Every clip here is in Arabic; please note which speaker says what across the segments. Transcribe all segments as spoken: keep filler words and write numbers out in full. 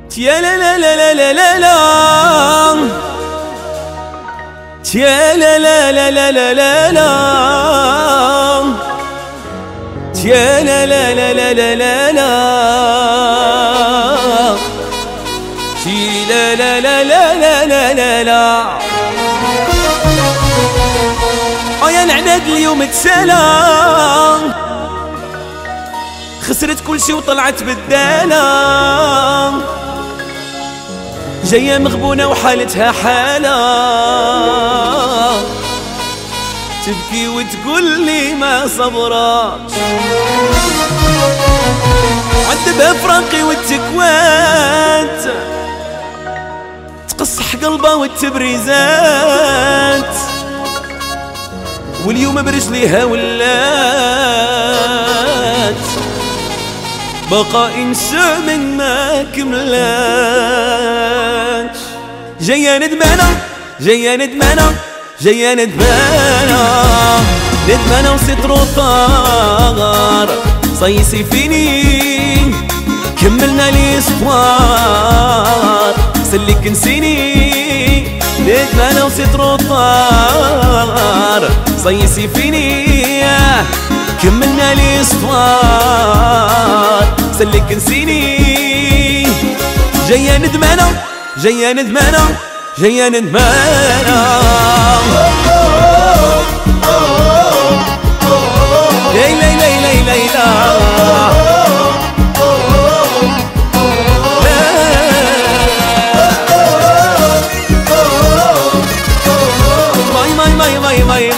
Speaker 1: تيا لا لا لا لا لا لا لا تيا لا لا لا لا لا لا لا تيا لا لا لا لا لا لا لا تي لا لا لا لا لا لا لا لا اه يا العناد اليوم تسالى خسرت كل شي وطلعت بدالة جاية مغبونة وحالتها حالة تبكي وتقول لي ما صبرت عذبها فراقي والتكوات تقصح قلبها والتبريزات واليوم برجليها ولات بقى إنسان من ما كملات جاية ندمانة جاية ندمانة جاية ندمانة ندمانة وستر طار صيصي فيني كملنا لي اسطوار سلك نسيني ندمانة وستر طار صيصي فيني كملنا لي اسطوار سلك نسيني جاية ندمانة جاية ندمانة جاية ندمانة ليلى ليلى ليلى ماي ماي ماي ماي ماي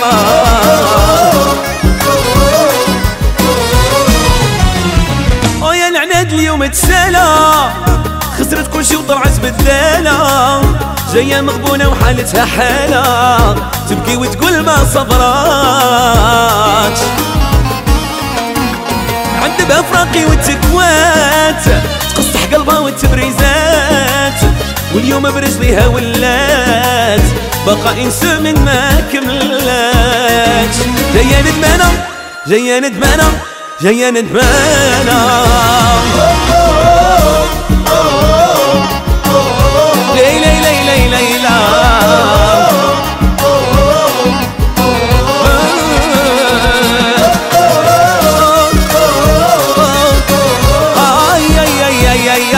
Speaker 1: اه يا العناد اليوم تسالى خسرت كل شي وطلعت بدالة جاية مغبونة وحالتها حالة تبكي وتقول ما صبرات عذبها فراقي والتكوات تقصح قلبها والتبريزات واليوم برجليها ولات بقى إنسان من ما كملات جاية ندمانة جاية ندمانة جاية ندمانة ليلى ليلى ليلى اي اي اي اي اي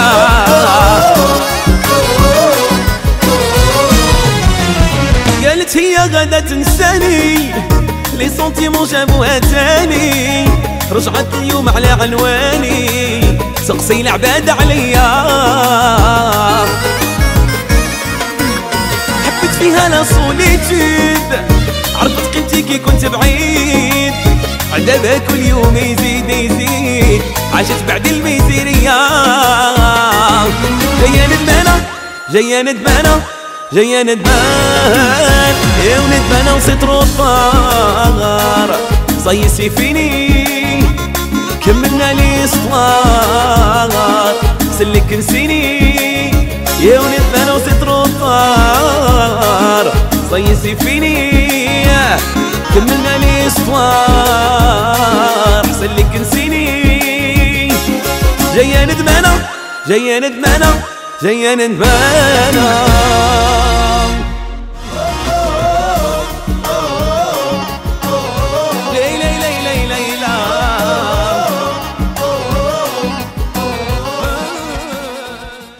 Speaker 1: قالت هي غدا تنساني لي سونتيمون جابوها تاني رجعت اليوم على عنواني سقسي العباد عليا حبت فيها لا سوليتود عرفت قيمتي كي كنت بعيد عذابها كل يوم يزيد يزيد عاشت بعد الميزيرية جاية ندمانة جاية ندمانة جاية ندمان يا وندمانة وستر الطار صيصي فيني كملنا لي اسطوار سلك نسيني يا ونبانا وستر الطار صيصي فيني كملنا لي اسطوار سلك نسيني جاية ندمانة جاية ندمانة جاية ندمانة